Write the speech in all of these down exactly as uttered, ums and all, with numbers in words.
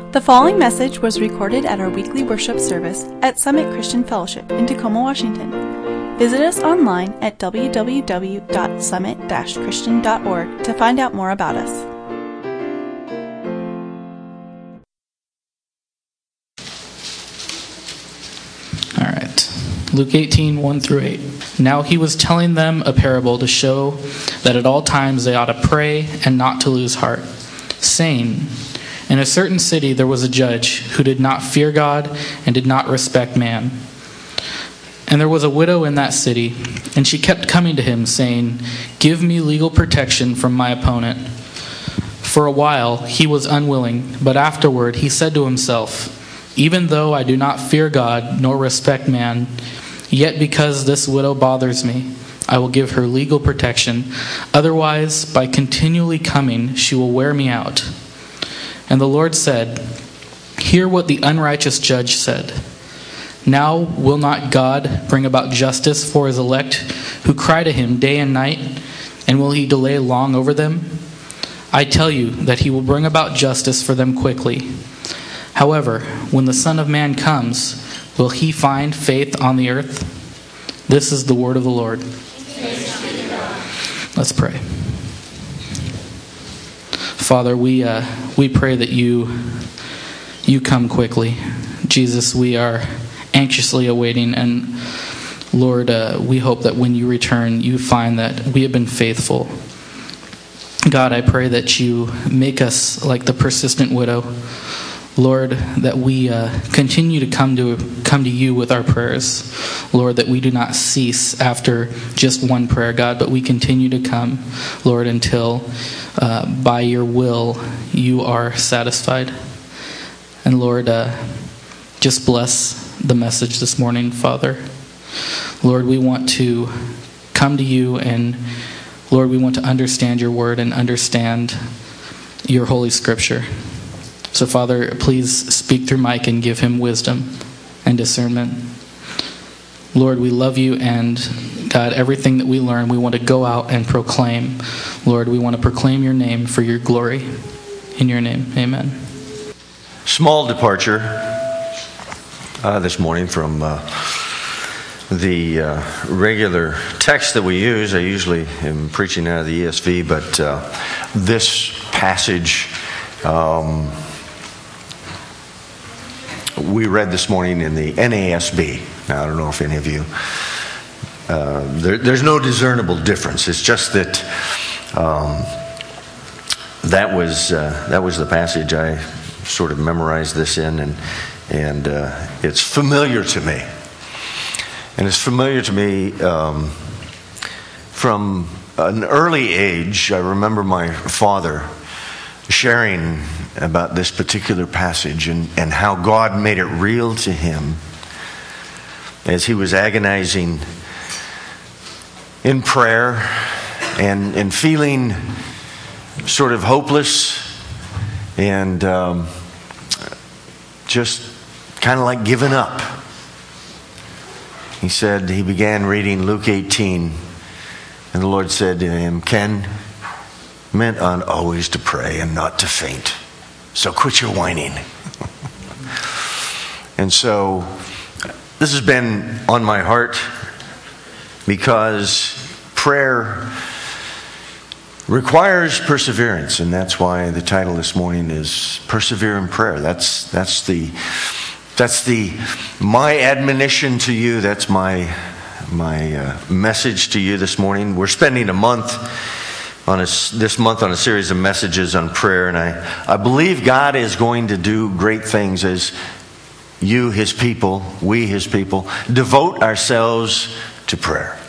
The following message was recorded at our weekly worship service at Summit Christian Fellowship in Tacoma, Washington. Visit us online at w w w dot summit dash christian dot org to find out more about us. All right. Luke eighteen, one through eight. Now he was telling them a parable to show that at all times they ought to pray and not to lose heart, saying, in a certain city there was a judge who did not fear God and did not respect man. And there was a widow in that city, and she kept coming to him, saying, give me legal protection from my opponent. For a while he was unwilling, but afterward he said to himself, even though I do not fear God nor respect man, yet because this widow bothers me, I will give her legal protection. Otherwise, by continually coming, she will wear me out. And the Lord said, hear what the unrighteous judge said. Now will not God bring about justice for his elect who cry to him day and night, and will he delay long over them? I tell you that he will bring about justice for them quickly. However, when the Son of Man comes, will he find faith on the earth? This is the word of the Lord. Let's pray. Father, we uh, we pray that you you come quickly. Jesus, we are anxiously awaiting, and Lord, uh, we hope that when you return, you find that we have been faithful. God, I pray that you make us like the persistent widow. Lord, that we uh, continue to come to come to you with our prayers. Lord, that we do not cease after just one prayer, God, but we continue to come, Lord, until uh, by your will you are satisfied. And Lord, uh, just bless the message this morning, Father. Lord, we want to come to you, and Lord, we want to understand your word and understand your holy scripture. So, Father, please speak through Mike and give him wisdom and discernment. Lord, we love you, and God, everything that we learn, we want to go out and proclaim. Lord, we want to proclaim your name for your glory. In your name, amen. Small departure uh, this morning from uh, the uh, regular text that we use. I usually am preaching out of the E S V, but uh, this passage um, we read this morning in the N A S B. Now, I don't know if any of you, uh, there, there's no discernible difference. It's just that um, that was uh, that was the passage I sort of memorized this in, and and uh, it's familiar to me. And it's familiar to me um, from an early age. I remember my father sharing about this particular passage and, and how God made it real to him as he was agonizing in prayer and, and feeling sort of hopeless and um, just kind of like giving up. He said he began reading Luke eighteen, and the Lord said to him, Ken, meant on always to pray and not to faint. So quit your whining. And so this has been on my heart because prayer requires perseverance, and that's why the title this morning is Persevere in Prayer. That's that's the that's the my admonition to you. That's my my uh, message to you this morning. We're spending a month on a, this month on a series of messages on prayer, and I, I believe God is going to do great things as you, His people, we, His people, devote ourselves to prayer.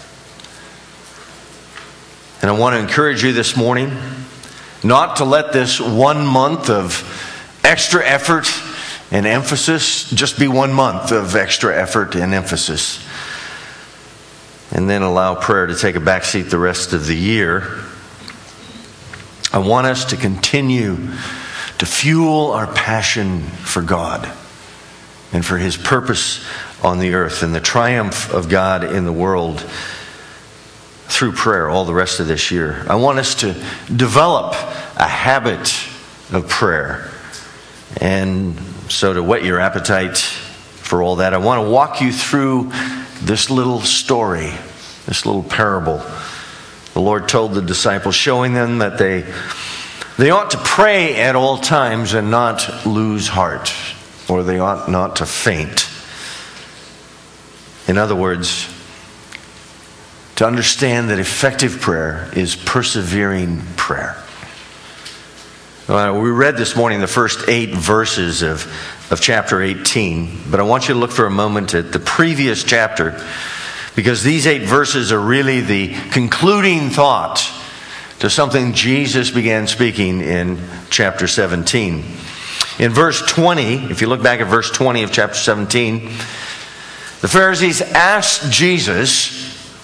And I want to encourage you this morning not to let this one month of extra effort and emphasis just be one month of extra effort and emphasis, and then allow prayer to take a backseat the rest of the year. I want us to continue to fuel our passion for God and for His purpose on the earth and the triumph of God in the world through prayer all the rest of this year. I want us to develop a habit of prayer And so to whet your appetite for all that, I want to walk you through this little story, this little parable. The Lord told the disciples, showing them that they they ought to pray at all times and not lose heart, or they ought not to faint. In other words, to understand that effective prayer is persevering prayer. Uh, we read this morning the first eight verses of, of chapter eighteen, but I want you to look for a moment at the previous chapter, because these eight verses are really the concluding thought to something Jesus began speaking in chapter seventeen. In verse twenty, if you look back at verse twenty of chapter seventeen, the Pharisees asked Jesus,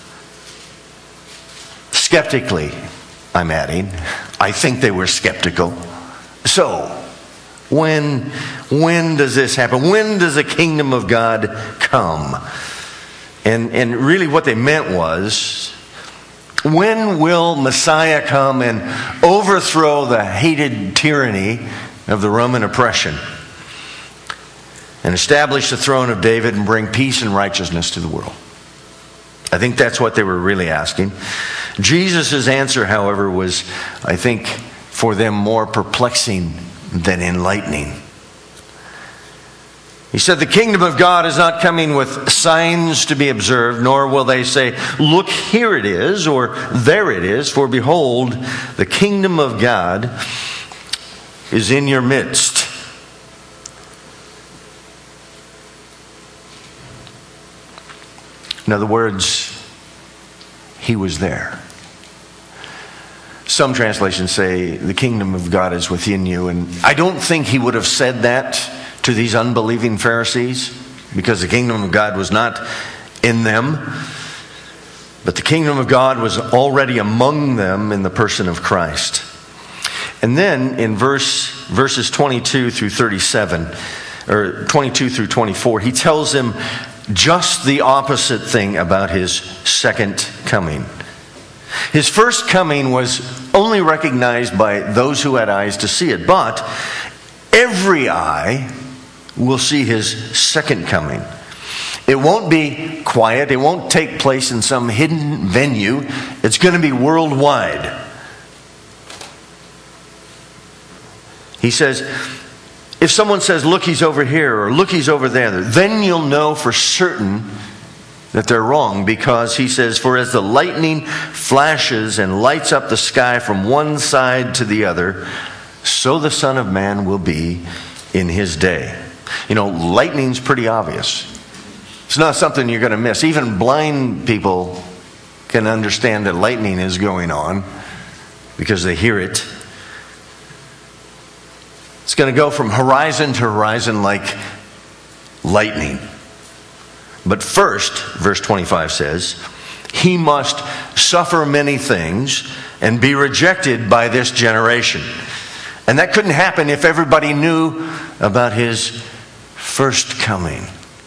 skeptically, I'm adding, I think they were skeptical. So, when, when does this happen? When does the kingdom of God come? And, and really what they meant was, when will Messiah come and overthrow the hated tyranny of the Roman oppression and establish the throne of David and bring peace and righteousness to the world? I think that's what they were really asking. Jesus' answer, however, was, I think, for them more perplexing than enlightening. He said, the kingdom of God is not coming with signs to be observed, nor will they say, look, here it is, or there it is, for behold, the kingdom of God is in your midst. In other words, he was there. Some translations say the kingdom of God is within you, and I don't think he would have said that to these unbelieving Pharisees, because the kingdom of God was not in them, but the kingdom of God was already among them in the person of Christ. And then in verse verses twenty-two through thirty-seven, or twenty-two through twenty-four, he tells them just the opposite thing about his second coming. His first coming was only recognized by those who had eyes to see it, but every eye will see his second coming. It won't be quiet. It won't take place in some hidden venue. It's going to be worldwide. He says, if someone says, look, he's over here, or look, he's over there, then you'll know for certain that they're wrong, because he says, for as the lightning flashes and lights up the sky from one side to the other, so the Son of Man will be in his day. You know, lightning's pretty obvious. It's not something you're going to miss. Even blind people can understand that lightning is going on because they hear it. It's going to go from horizon to horizon like lightning. But first, verse twenty-five says, he must suffer many things and be rejected by this generation. And that couldn't happen if everybody knew about his first coming,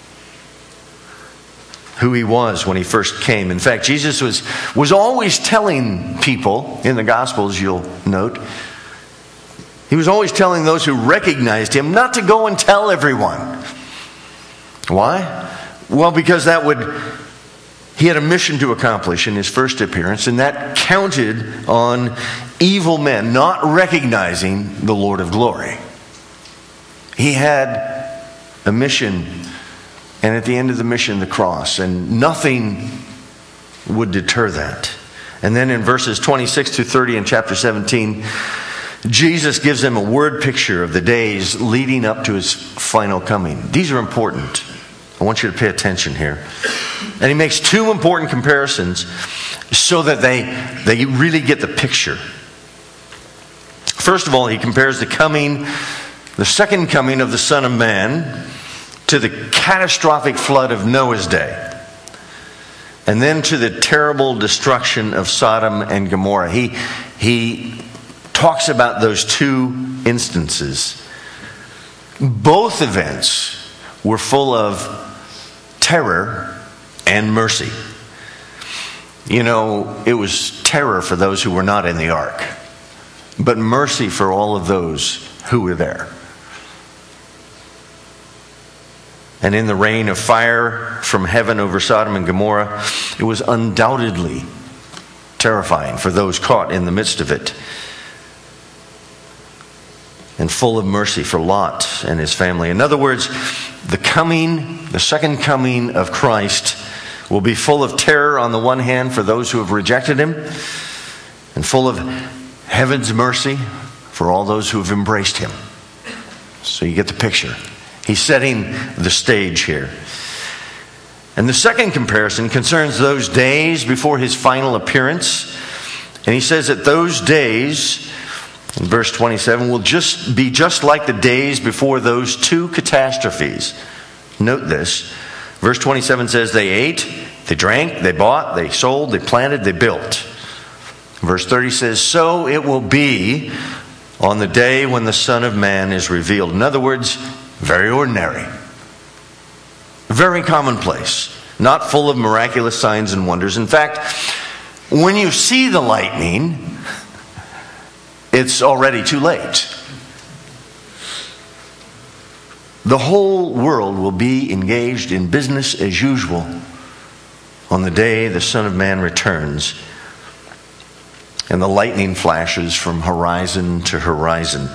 who he was when he first came. In fact, Jesus was, was always telling people, in the Gospels you'll note, he was always telling those who recognized him not to go and tell everyone. Why? Well, because that would, he had a mission to accomplish in his first appearance, and that counted on evil men not recognizing the Lord of glory. He had a mission, and at the end of the mission, the cross, and nothing would deter that. And then in verses twenty-six to thirty in chapter seventeen, Jesus gives them a word picture of the days leading up to his final coming. These are important. I want you to pay attention here. And he makes two important comparisons so that they, they really get the picture. First of all, he compares the coming, the second coming of the Son of Man to the catastrophic flood of Noah's day, and then to the terrible destruction of Sodom and Gomorrah. He, he talks about those two instances. Both events were full of terror and mercy. You know, it was terror for those who were not in the ark, but mercy for all of those who were there. and in the rain of fire from heaven over Sodom and Gomorrah, it was undoubtedly terrifying for those caught in the midst of it, and full of mercy for Lot and his family. In other words, the coming, the second coming of Christ will be full of terror on the one hand for those who have rejected him, and full of heaven's mercy for all those who have embraced him. So you get the picture. He's setting the stage here. And the second comparison concerns those days before his final appearance. And he says that those days, in verse twenty-seven, will just be just like the days before those two catastrophes. Note this. Verse twenty-seven says they ate, they drank, they bought, they sold, they planted, they built. Verse thirty says, so it will be on the day when the Son of Man is revealed. In other words, very ordinary. Very commonplace. Not full of miraculous signs and wonders. In fact, when you see the lightning, it's already too late. The whole world will be engaged in business as usual on the day the Son of Man returns, and the lightning flashes from horizon to horizon.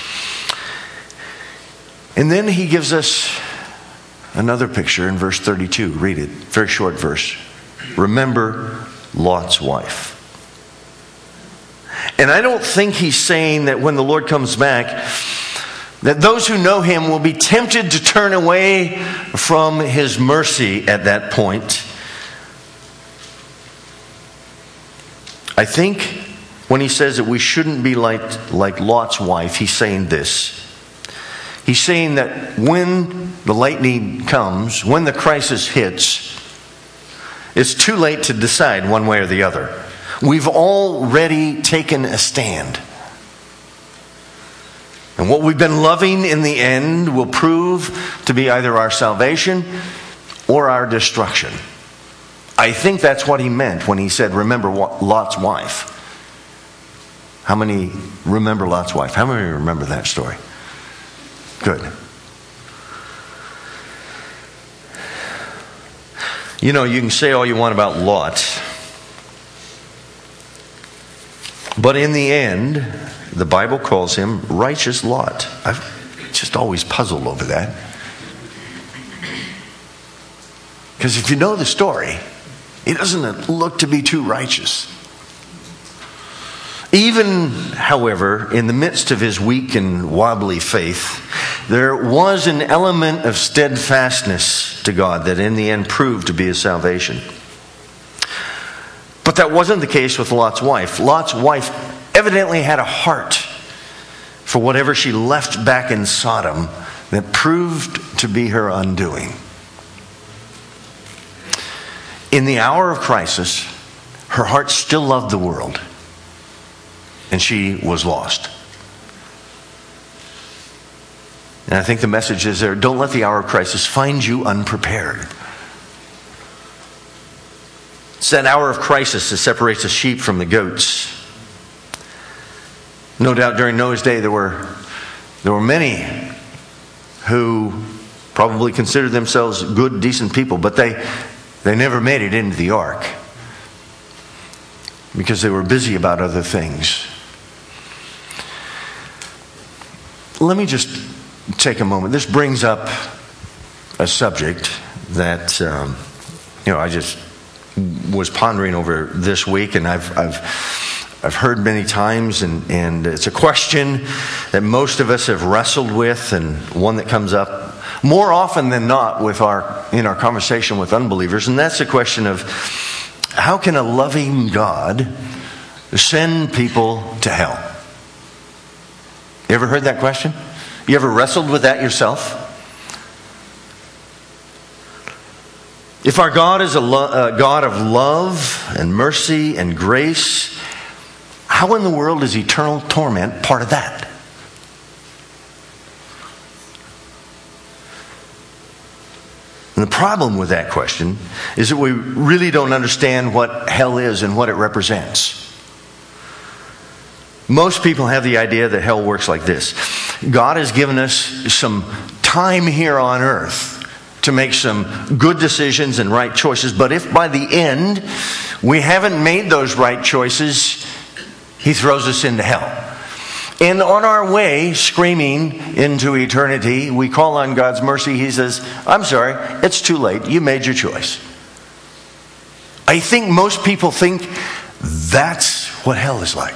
And then he gives us another picture in verse thirty-two. Read it. Very short verse. Remember Lot's wife. And I don't think he's saying that when the Lord comes back, that those who know him will be tempted to turn away from his mercy at that point. I think when he says that we shouldn't be like, like Lot's wife, he's saying this. He's saying that when the lightning comes, when the crisis hits, it's too late to decide one way or the other. We've already taken a stand. And what we've been loving in the end will prove to be either our salvation or our destruction. I think that's what he meant when he said, remember Lot's wife. How many remember Lot's wife? How many remember that story? Good. You know, you can say all you want about Lot, but in the end, the Bible calls him righteous Lot. I've just always puzzled over that. Because if you know the story, he doesn't look to be too righteous. Even, however, in the midst of his weak and wobbly faith, there was an element of steadfastness to God that in the end proved to be his salvation. But that wasn't the case with Lot's wife. Lot's wife evidently had a heart for whatever she left back in Sodom that proved to be her undoing. In the hour of crisis, her heart still loved the world, and she was lost. And I think the message is there, don't let the hour of crisis find you unprepared. It's that hour of crisis that separates the sheep from the goats. No doubt during Noah's day there were there were many who probably considered themselves good, decent people, but they they never made it into the ark because they were busy about other things. Let me just take a moment. This brings up a subject that um, you know I just was pondering over this week, and I've I've I've heard many times, and, and it's a question that most of us have wrestled with, and one that comes up more often than not with our in our conversation with unbelievers, and that's the question of how can a loving God send people to hell? You ever heard that question? You ever wrestled with that yourself? If our God is a lo- uh, God of love and mercy and grace, how in the world is eternal torment part of that? And the problem with that question is that we really don't understand what hell is and what it represents. Most people have the idea that hell works like this. God has given us some time here on earth to make some good decisions and right choices. But if by the end we haven't made those right choices, he throws us into hell. And on our way, screaming into eternity, we call on God's mercy. He says, I'm sorry, it's too late. You made your choice. I think most people think that's what hell is like.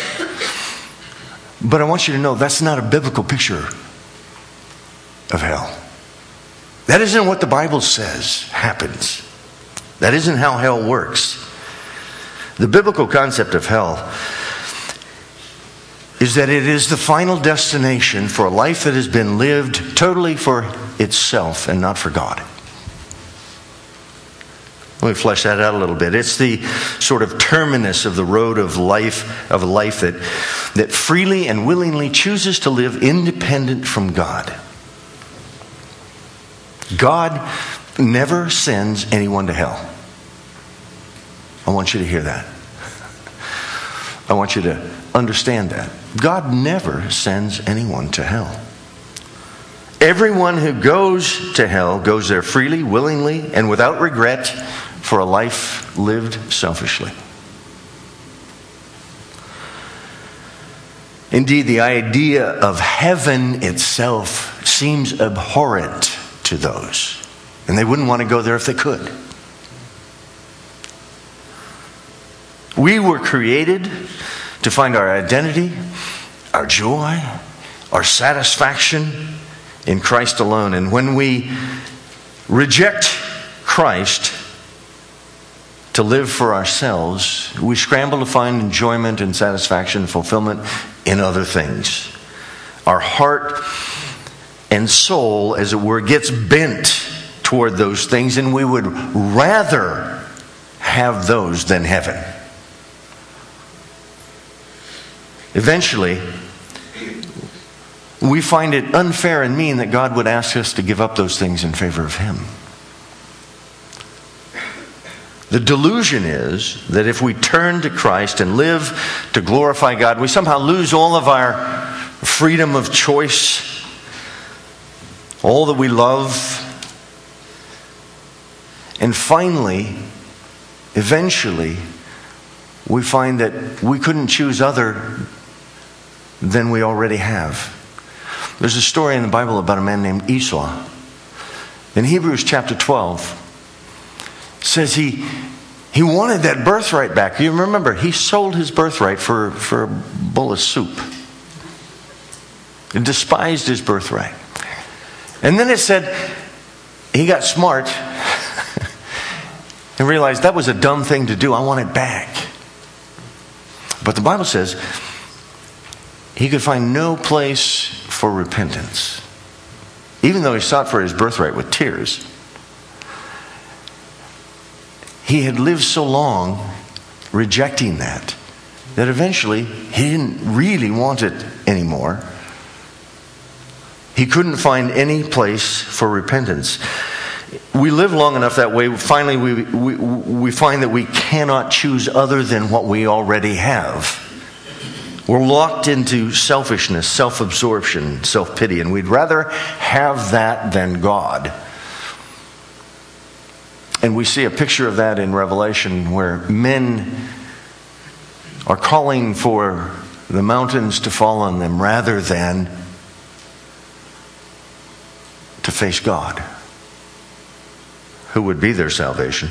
But I want you to know that's not a biblical picture of hell. That isn't what the Bible says happens. That isn't how hell works. The biblical concept of hell is that it is the final destination for a life that has been lived totally for itself and not for God. Let me flesh that out a little bit. It's the sort of terminus of the road of life, of a life that, that freely and willingly chooses to live independent from God. God never sends anyone to hell. I want you to hear that. I want you to understand that. God never sends anyone to hell. Everyone who goes to hell goes there freely, willingly, and without regret for a life lived selfishly. Indeed, the idea of heaven itself seems abhorrent to those, and they wouldn't want to go there if they could. We were created to find our identity, our joy, our satisfaction in Christ alone. And when we reject Christ to live for ourselves, we scramble to find enjoyment and satisfaction and fulfillment in other things. Our heart and soul, as it were, gets bent toward those things, and we would rather have those than heaven. Eventually, we find it unfair and mean that God would ask us to give up those things in favor of Him. The delusion is that if we turn to Christ and live to glorify God, we somehow lose all of our freedom of choice, all that we love. And finally, eventually, we find that we couldn't choose other than we already have. There's a story in the Bible about a man named Esau. In Hebrews chapter twelve, it says he he wanted that birthright back. You remember, he sold his birthright for, for a bowl of soup. He despised his birthright. And then it said he got smart and realized that was a dumb thing to do. I want it back. But the Bible says he could find no place for repentance, even though he sought for his birthright with tears. He had lived so long rejecting that, that eventually he didn't really want it anymore. He couldn't find any place for repentance. We live long enough that way, finally we, we, we find that we cannot choose other than what we already have. We're locked into selfishness, self-absorption, self-pity, and we'd rather have that than God. And we see a picture of that in Revelation, where men are calling for the mountains to fall on them rather than to face God, who would be their salvation.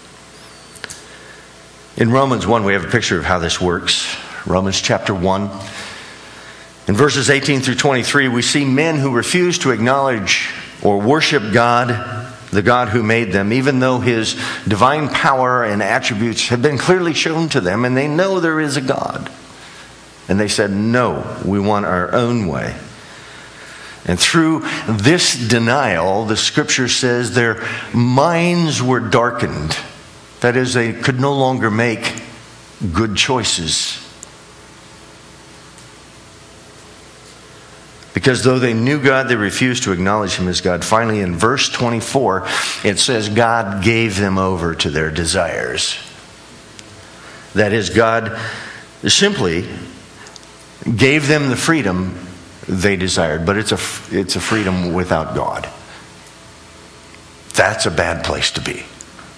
In Romans one, we have a picture of how this works. Romans chapter one. In verses eighteen through twenty-three, we see men who refuse to acknowledge or worship God, the God who made them, even though His divine power and attributes have been clearly shown to them, and they know there is a God. And they said, no, we want our own way. And through this denial, the Scripture says their minds were darkened. That is, they could no longer make good choices. Because though they knew God, they refused to acknowledge Him as God. Finally, in verse twenty-four, it says God gave them over to their desires. That is, God simply gave them the freedom they desired. But it's a, it's a freedom without God. That's a bad place to be.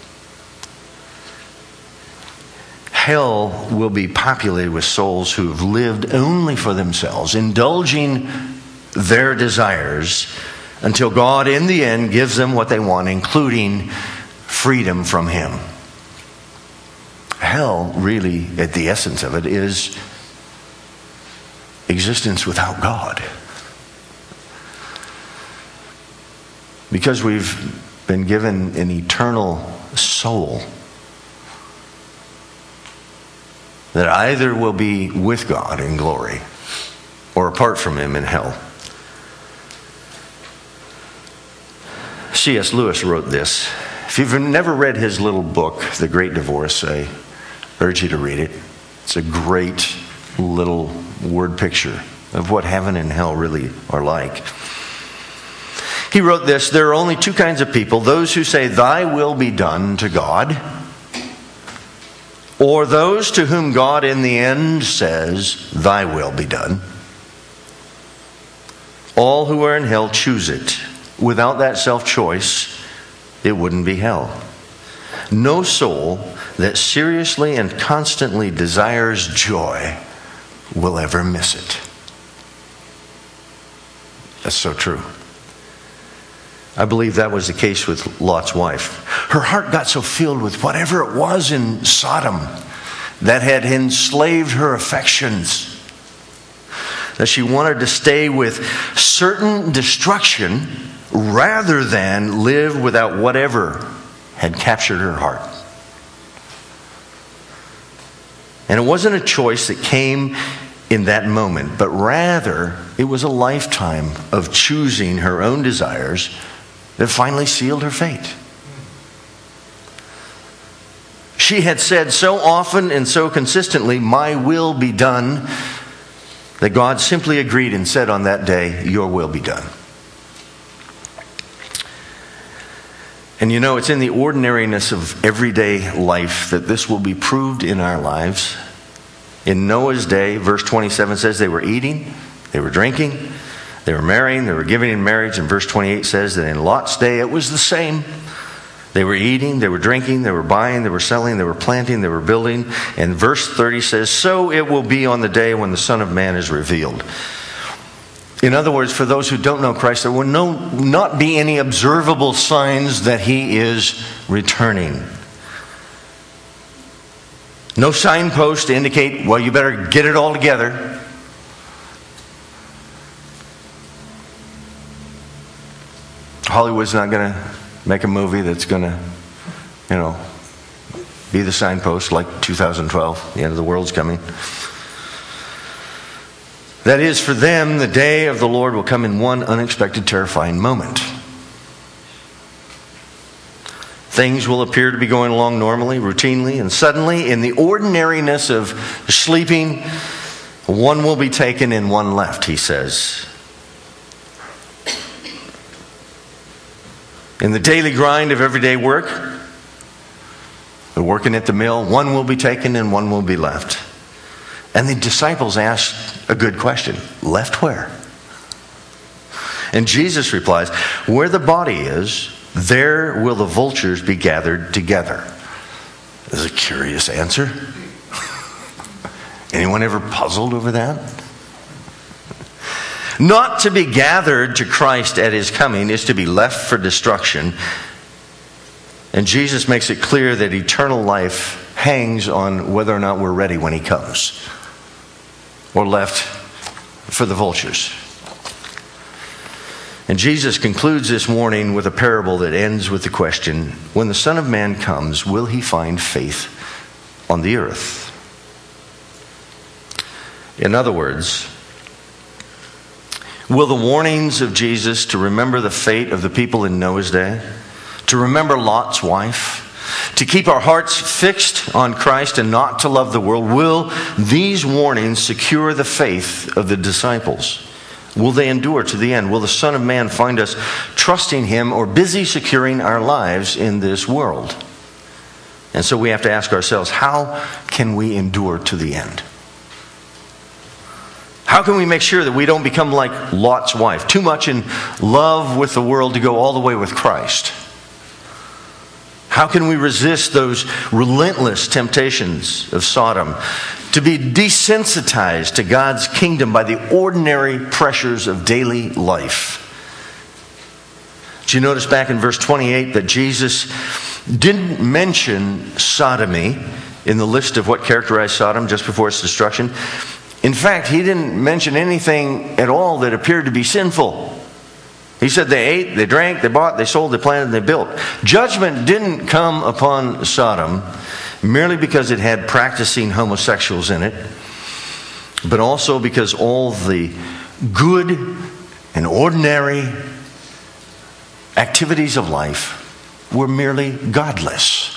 Hell will be populated with souls who have lived only for themselves, indulging their desires until God in the end gives them what they want, including freedom from Him. Hell, really, at the essence of it, is existence without God. Because we've been given an eternal soul that either will be with God in glory or apart from Him in hell. C S Lewis wrote this. If you've never read his little book, The Great Divorce, I urge you to read it. It's a great little word picture of what heaven and hell really are like. He wrote this: there are only two kinds of people, those who say, "Thy will be done" to God, or those to whom God in the end says, "Thy will be done." All who are in hell choose it. Without that self-choice, it wouldn't be hell. No soul that seriously and constantly desires joy will ever miss it. That's so true. I believe that was the case with Lot's wife. Her heart got so filled with whatever it was in Sodom that had enslaved her affections that she wanted to stay with certain destruction rather than live without whatever had captured her heart. And it wasn't a choice that came in that moment, but rather it was a lifetime of choosing her own desires that finally sealed her fate. She had said so often and so consistently, "My will be done," that God simply agreed and said on that day, "Your will be done." And you know, it's in the ordinariness of everyday life that this will be proved in our lives. In Noah's day, verse twenty-seven says they were eating, they were drinking, they were marrying, they were giving in marriage. And verse twenty-eight says that in Lot's day it was the same. They were eating, they were drinking, they were buying, they were selling, they were planting, they were building. And verse thirty says, "So it will be on the day when the Son of Man is revealed." In other words, for those who don't know Christ, there will no, not be any observable signs that He is returning. No signpost to indicate, well, you better get it all together. Hollywood's not going to make a movie that's going to, you know, be the signpost like two thousand twelve, the end of the world's coming. That is, for them, the day of the Lord will come in one unexpected, terrifying moment. Things will appear to be going along normally, routinely, and suddenly, in the ordinariness of sleeping, one will be taken and one left, he says. In the daily grind of everyday work, they're working at the mill, one will be taken and one will be left. And the disciples asked a good question. Left where? And Jesus replies, "Where the body is, there will the vultures be gathered together." This is a curious answer. Anyone ever puzzled over that? Not to be gathered to Christ at His coming is to be left for destruction. And Jesus makes it clear that eternal life hangs on whether or not we're ready when He comes, or left for the vultures. And Jesus concludes this morning with a parable that ends with the question, when the Son of Man comes, will He find faith on the earth? In other words, will the warnings of Jesus to remember the fate of the people in Noah's day, to remember Lot's wife, to keep our hearts fixed on Christ and not to love the world, will these warnings secure the faith of the disciples? Will they endure to the end? Will the Son of Man find us trusting Him or busy securing our lives in this world? And so we have to ask ourselves, how can we endure to the end? How can we make sure that we don't become like Lot's wife, too much in love with the world to go all the way with Christ? How can we resist those relentless temptations of Sodom? To be desensitized to God's kingdom by the ordinary pressures of daily life. Did you notice back in verse twenty-eight that Jesus didn't mention sodomy in the list of what characterized Sodom just before its destruction? In fact, he didn't mention anything at all that appeared to be sinful. He said they ate, they drank, they bought, they sold, they planted, and they built. Judgment didn't come upon Sodom merely because it had practicing homosexuals in it, but also because all the good and ordinary activities of life were merely godless.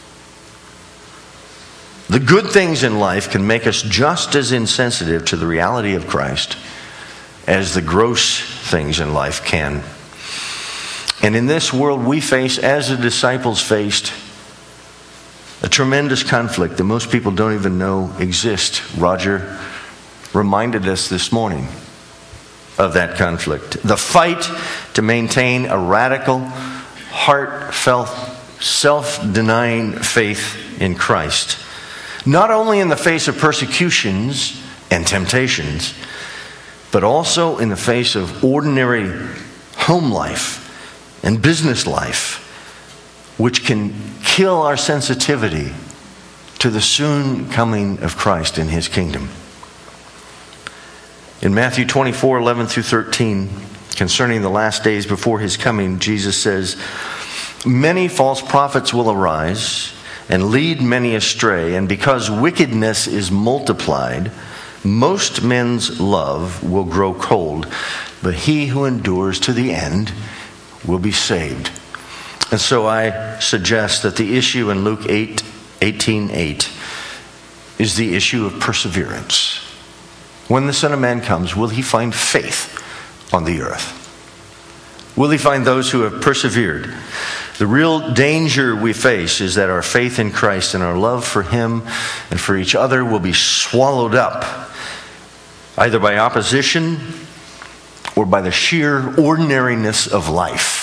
The good things in life can make us just as insensitive to the reality of Christ as the gross things in life can. And in this world we face, as the disciples faced, a tremendous conflict that most people don't even know exists. Roger reminded us this morning of that conflict. The fight to maintain a radical, heartfelt, self-denying faith in Christ. Not only in the face of persecutions and temptations, but also in the face of ordinary home life and business life, which can kill our sensitivity to the soon coming of Christ in His kingdom. In Matthew twenty-four, eleven through thirteen, concerning the last days before His coming, Jesus says, "Many false prophets will arise and lead many astray, and because wickedness is multiplied, most men's love will grow cold, but he who endures to the end will be saved." And so I suggest that the issue in Luke eight, eighteen eight is the issue of perseverance. When the Son of Man comes, will He find faith on the earth? Will He find those who have persevered? The real danger we face is that our faith in Christ and our love for Him and for each other will be swallowed up either by opposition or by the sheer ordinariness of life.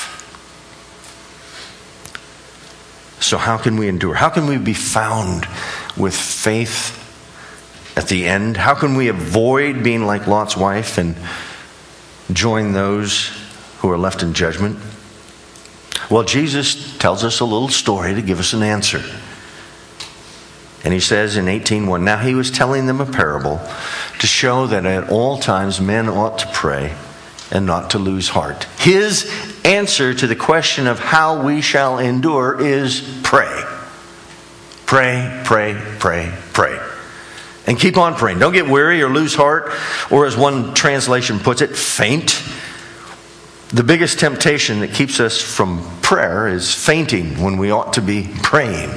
So how can we endure? How can we be found with faith at the end? How can we avoid being like Lot's wife and join those who are left in judgment? Well, Jesus tells us a little story to give us an answer. And He says in eighteen one, "Now He was telling them a parable to show that at all times men ought to pray and not to lose heart." His answer to the question of how we shall endure is pray. Pray, pray, pray, pray. And keep on praying. Don't get weary or lose heart, or as one translation puts it, faint. The biggest temptation that keeps us from prayer is fainting when we ought to be praying.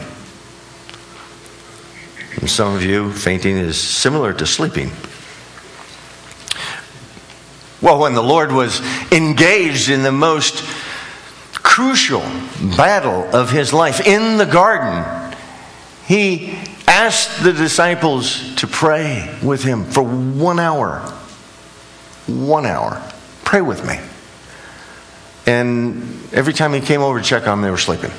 And some of you, fainting is similar to sleeping. Well, when the Lord was engaged in the most crucial battle of His life in the garden, He asked the disciples to pray with Him for one hour. One hour. Pray with me. And every time He came over to check on them, they were sleeping.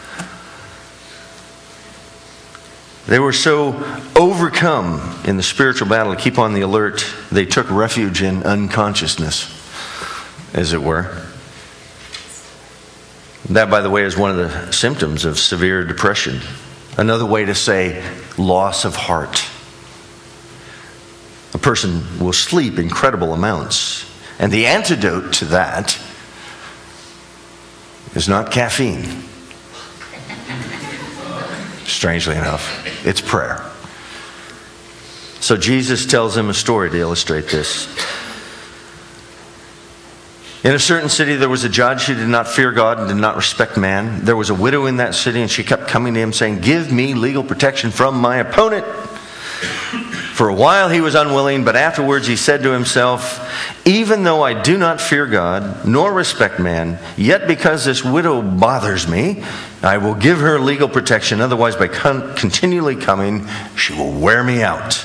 They were so overcome in the spiritual battle to keep on the alert, they took refuge in unconsciousness, as it were. That, by the way, is one of the symptoms of severe depression. Another way to say loss of heart. A person will sleep incredible amounts. And the antidote to that is not caffeine. Strangely enough, it's prayer. So Jesus tells him a story to illustrate this. In a certain city there was a judge who did not fear God and did not respect man. There was a widow in that city, and she kept coming to him saying, "Give me legal protection from my opponent." For a while he was unwilling, but afterwards he said to himself, "Even though I do not fear God, nor respect man, yet because this widow bothers me, I will give her legal protection. Otherwise, by con- continually coming, she will wear me out."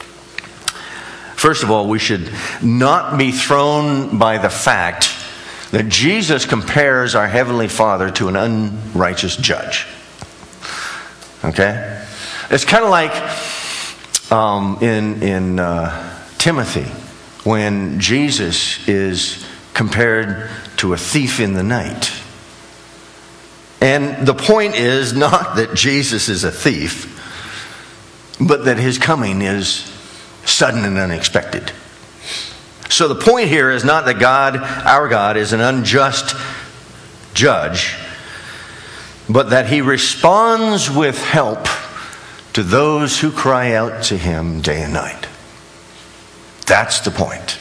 First of all, we should not be thrown by the fact that Jesus compares our Heavenly Father to an unrighteous judge. Okay? It's kind of like um, in, in uh, Timothy, when Jesus is compared to a thief in the night. And the point is not that Jesus is a thief, but that his coming is sudden and unexpected. So the point here is not that God, our God, is an unjust judge, but that he responds with help to those who cry out to him day and night. That's the point.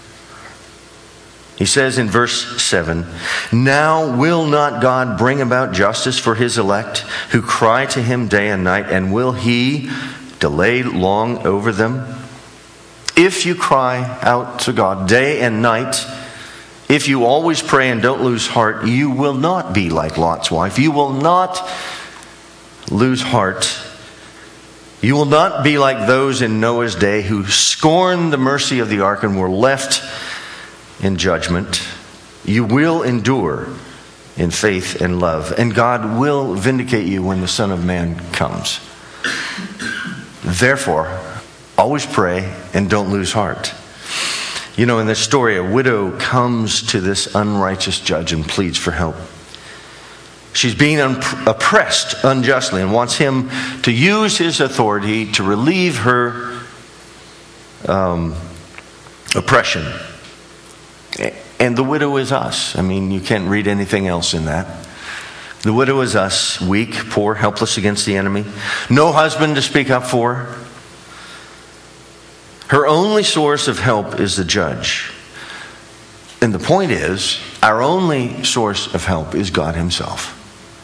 He says in verse seven, "Now will not God bring about justice for his elect who cry to him day and night, and will he delay long over them? If you cry out to God day and night, if you always pray and don't lose heart, you will not be like Lot's wife. You will not lose heart. You will not be like those in Noah's day who scorned the mercy of the ark and were left in judgment. You will endure in faith and love, and God will vindicate you when the Son of Man comes. Therefore, always pray and don't lose heart." You know, in this story, a widow comes to this unrighteous judge and pleads for help. She's being un- oppressed unjustly and wants him to use his authority to relieve her um, oppression. And the widow is us. I mean, you can't read anything else in that. The widow is us, weak, poor, helpless against the enemy. No husband to speak up for her. Her only source of help is the judge. And the point is, our only source of help is God himself.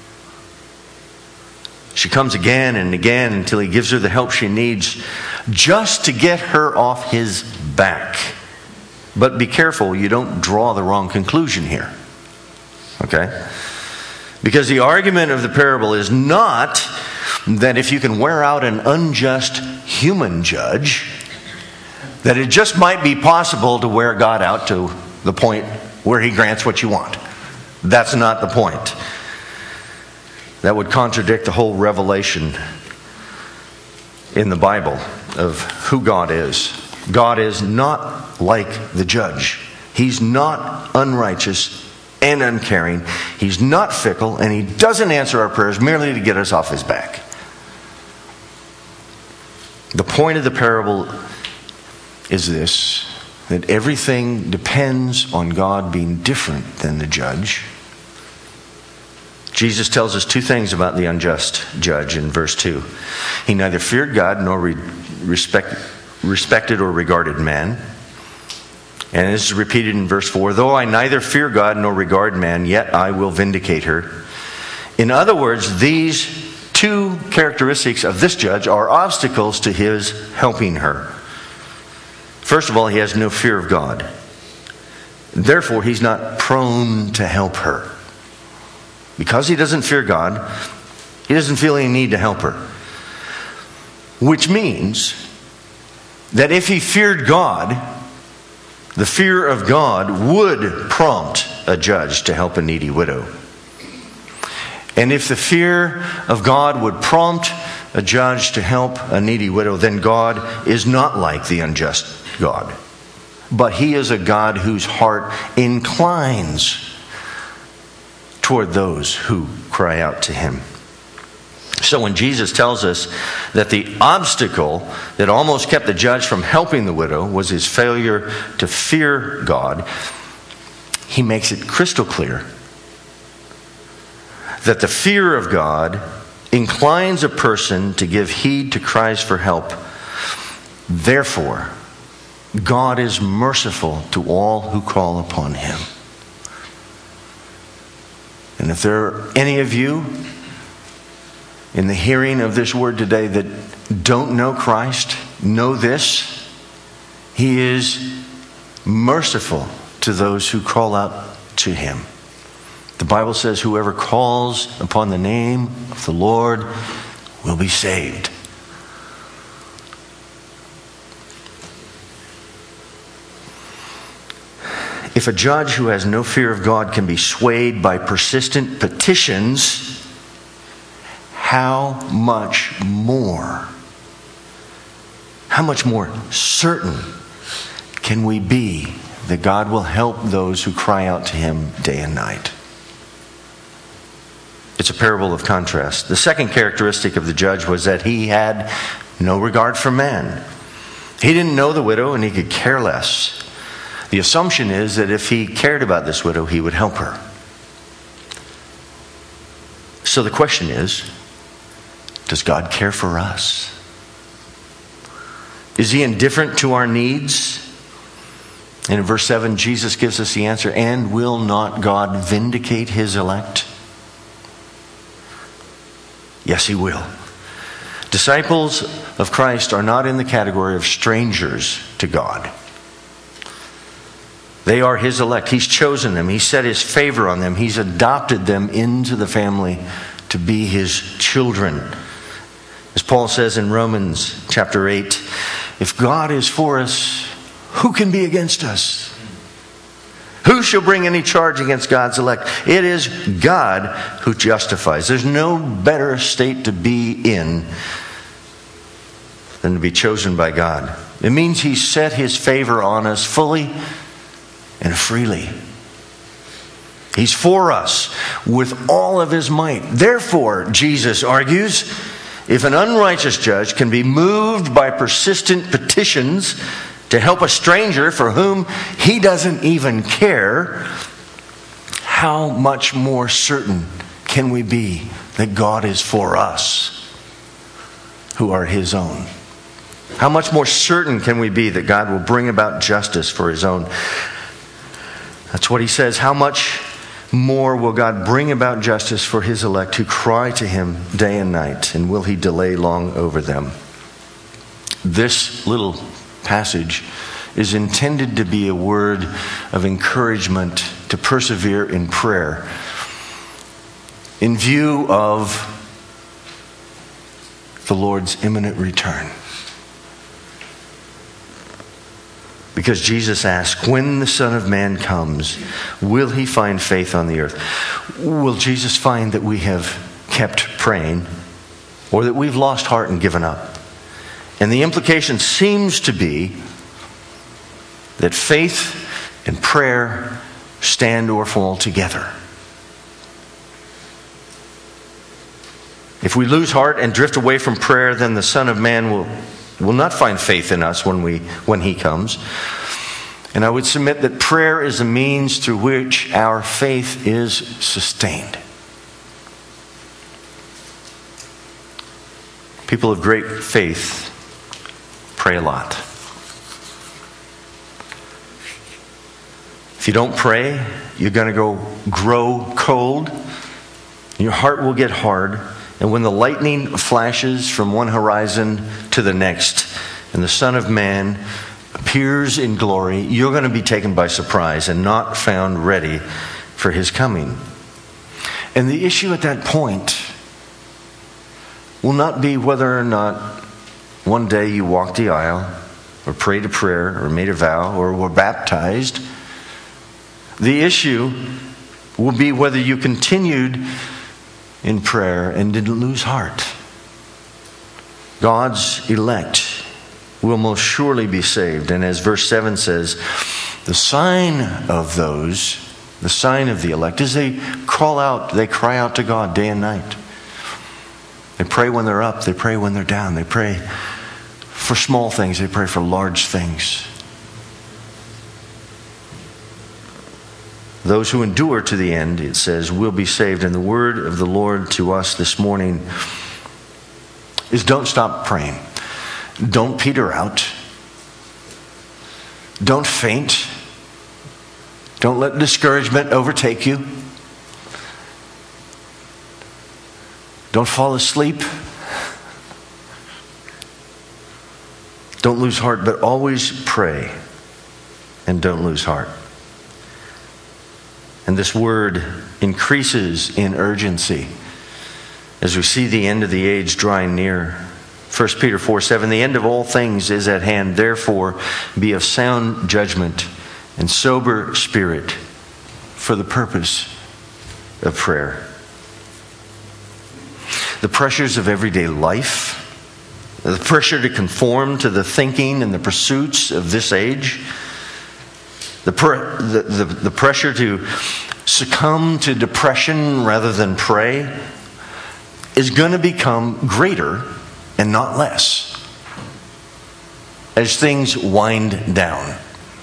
She comes again and again until he gives her the help she needs just to get her off his back. But be careful you don't draw the wrong conclusion here. Okay? Because the argument of the parable is not that if you can wear out an unjust human judge, that it just might be possible to wear God out to the point where he grants what you want. That's not the point. That would contradict the whole revelation in the Bible of who God is. God is not like the judge. He's not unrighteous and uncaring. He's not fickle, and he doesn't answer our prayers merely to get us off his back. The point of the parable is this, that everything depends on God being different than the judge. Jesus tells us two things about the unjust judge in verse two. He neither feared God nor re- respect, respected or regarded man. And this is repeated in verse four. "Though I neither fear God nor regard man, yet I will vindicate her." In other words, these two characteristics of this judge are obstacles to his helping her. First of all, he has no fear of God. Therefore, he's not prone to help her. Because he doesn't fear God, he doesn't feel any need to help her. Which means that if he feared God, the fear of God would prompt a judge to help a needy widow. And if the fear of God would prompt a judge to help a needy widow, then God is not like the unjust God. But he is a God whose heart inclines toward those who cry out to him. So when Jesus tells us that the obstacle that almost kept the judge from helping the widow was his failure to fear God, he makes it crystal clear that the fear of God inclines a person to give heed to cries for help. Therefore, God is merciful to all who call upon him. And if there are any of you in the hearing of this word today that don't know Christ, know this: he is merciful to those who call out to him. The Bible says whoever calls upon the name of the Lord will be saved. If a judge who has no fear of God can be swayed by persistent petitions, how much more, how much more certain can we be that God will help those who cry out to Him day and night? It's a parable of contrast. The second characteristic of the judge was that he had no regard for man. He didn't know the widow and he could care less. The assumption is that if he cared about this widow, he would help her. So the question is, does God care for us? Is He indifferent to our needs? And in verse seven, Jesus gives us the answer, and will not God vindicate His elect? Yes, He will. Disciples of Christ are not in the category of strangers to God. They are His elect. He's chosen them. He set His favor on them. He's adopted them into the family to be His children. As Paul says in Romans chapter eight, if God is for us, who can be against us? Who shall bring any charge against God's elect? It is God who justifies. There's no better state to be in than to be chosen by God. It means He set His favor on us fully and freely. He's for us with all of His might. Therefore, Jesus argues, if an unrighteous judge can be moved by persistent petitions to help a stranger for whom he doesn't even care, how much more certain can we be that God is for us who are His own? How much more certain can we be that God will bring about justice for His own? That's what He says. How much more will God bring about justice for His elect who cry to Him day and night? And will He delay long over them? This little passage is intended to be a word of encouragement to persevere in prayer in view of the Lord's imminent return. Because Jesus asked, when the Son of Man comes, will He find faith on the earth? Will Jesus find that we have kept praying, or that we've lost heart and given up? And the implication seems to be that faith and prayer stand or fall together. If we lose heart and drift away from prayer, then the Son of Man will, will not find faith in us when we when He comes. And I would submit that prayer is a means through which our faith is sustained. People of great faith pray a lot. If you don't pray, you're going to go grow cold. Your heart will get hard. And when the lightning flashes from one horizon to the next, and the Son of Man appears in glory, you're going to be taken by surprise and not found ready for His coming. And the issue at that point will not be whether or not one day you walked the aisle, or prayed a prayer, or made a vow, or were baptized. The issue will be whether you continued in prayer and didn't lose heart. God's elect will most surely be saved. And as verse seven says, the sign of those, the sign of the elect, is they call out, they cry out to God day and night. They pray when they're up, they pray when they're down, they pray for small things, they pray for large things. Those who endure to the end, it says, will be saved. And the word of the Lord to us this morning is don't stop praying. Don't peter out. Don't faint. Don't let discouragement overtake you. Don't fall asleep. Don't lose heart, but always pray and don't lose heart. And this word increases in urgency as we see the end of the age drawing near. First Peter four seven, the end of all things is at hand. Therefore, be of sound judgment, and sober spirit for the purpose of prayer. The pressures of everyday life, the pressure to conform to the thinking and the pursuits of this age, the, pr- the, the, the pressure to succumb to depression rather than pray is going to become greater and not less as things wind down.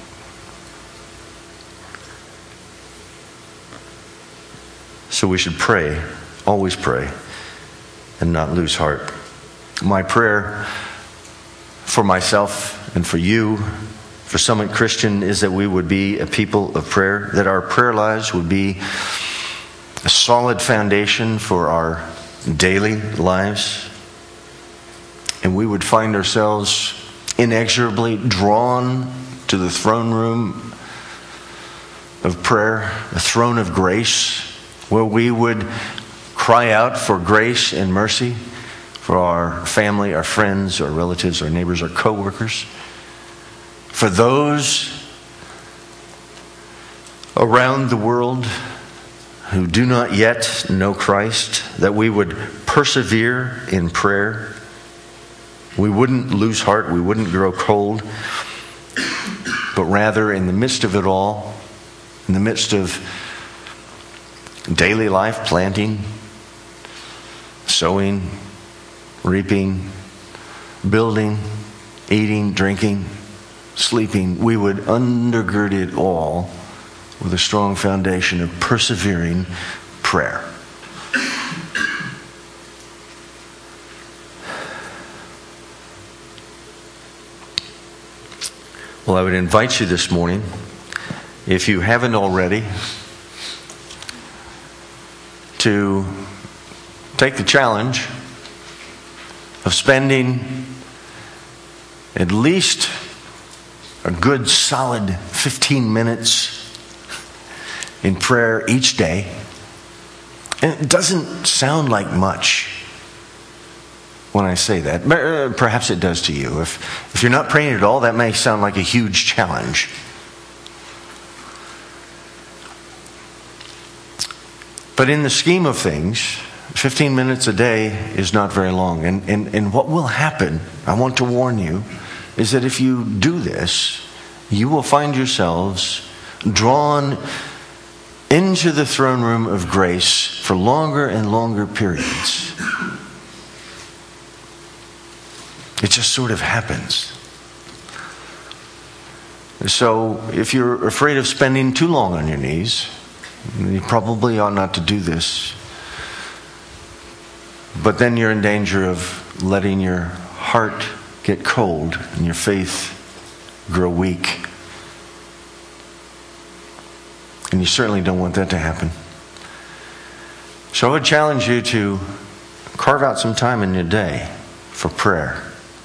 So we should pray, always pray, and not lose heart. My prayer for myself and for you, for Summit Christian, is that we would be a people of prayer, that our prayer lives would be a solid foundation for our daily lives, and we would find ourselves inexorably drawn to the throne room of prayer, a throne of grace, where we would cry out for grace and mercy for our family, our friends, our relatives, our neighbors, our co-workers, for those around the world who do not yet know Christ, that we would persevere in prayer. We wouldn't lose heart, we wouldn't grow cold, but rather in the midst of it all, in the midst of daily life, planting, sowing, reaping, building, eating, drinking, sleeping, we would undergird it all with a strong foundation of persevering prayer. Well, I would invite you this morning, if you haven't already, to take the challenge of spending at least a good solid fifteen minutes in prayer each day. And it doesn't sound like much when I say that. Perhaps it does to you. If, if you're not praying at all, that may sound like a huge challenge. But in the scheme of things, fifteen minutes a day is not very long. And, and, and what will happen, I want to warn you, is that if you do this, you will find yourselves drawn into the throne room of grace for longer and longer periods. It just sort of happens. So if you're afraid of spending too long on your knees, you probably ought not to do this. But then you're in danger of letting your heart get cold and your faith grow weak. And you certainly don't want that to happen. So I would challenge you to carve out some time in your day for prayer.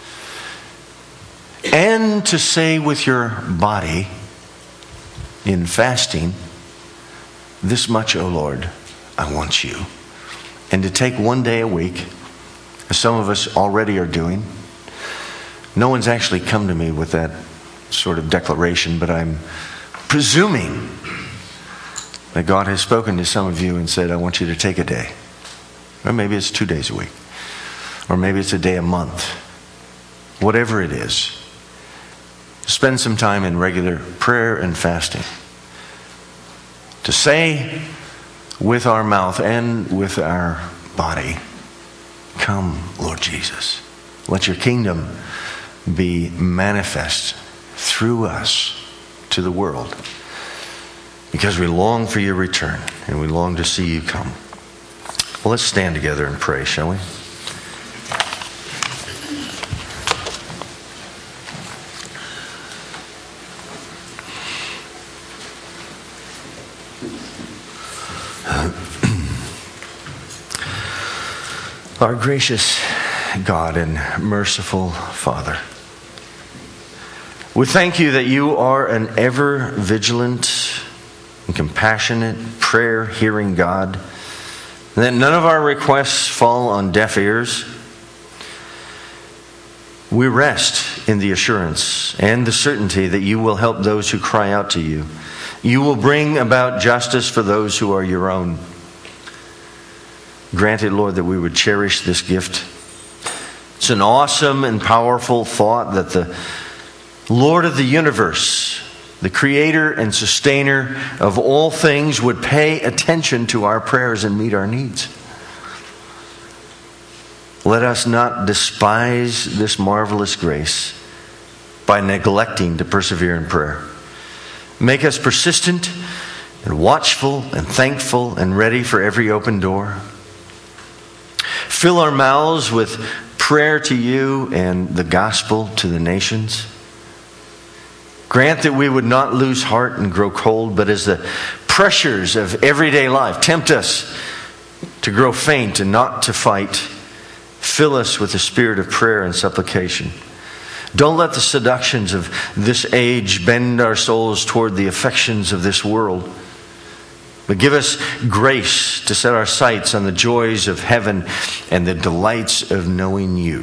And to say with your body in fasting, "This much, O Lord, I want you." And to take one day a week, as some of us already are doing. No one's actually come to me with that sort of declaration, but I'm presuming that God has spoken to some of you and said, "I want you to take a day." Or maybe it's two days a week. Or maybe it's a day a month. Whatever it is. Spend some time in regular prayer and fasting. To say with our mouth and with our body, "Come, Lord Jesus. Let your kingdom be manifest through us to the world. Because we long for your return and we long to see you come." Well, let's stand together and pray, shall we? Our gracious God and merciful Father, we thank you that you are an ever vigilant and compassionate, prayer-hearing God, and that none of our requests fall on deaf ears. We rest in the assurance and the certainty that you will help those who cry out to you. You will bring about justice for those who are your own. Grant it, Lord, that we would cherish this gift. It's an awesome and powerful thought that the Lord of the universe, the creator and sustainer of all things, would pay attention to our prayers and meet our needs. Let us not despise this marvelous grace by neglecting to persevere in prayer. Make us persistent and watchful and thankful and ready for every open door. Fill our mouths with prayer to you and the gospel to the nations. Grant that we would not lose heart and grow cold, but as the pressures of everyday life tempt us to grow faint and not to fight, fill us with the spirit of prayer and supplication. Don't let the seductions of this age bend our souls toward the affections of this world, but give us grace to set our sights on the joys of heaven and the delights of knowing you.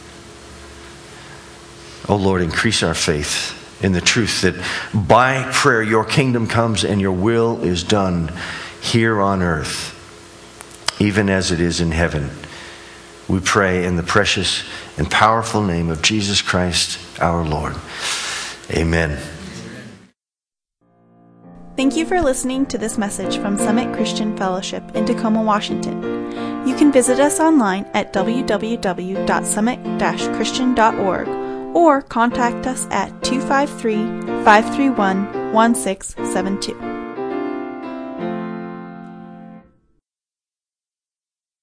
Oh Lord, increase our faith in the truth that by prayer your kingdom comes and your will is done here on earth, even as it is in heaven. We pray in the precious and powerful name of Jesus Christ our Lord. Amen. Thank you for listening to this message from Summit Christian Fellowship in Tacoma, Washington. You can visit us online at w w w dot summit dash christian dot org or contact us at two five three, five three one, one six seven two.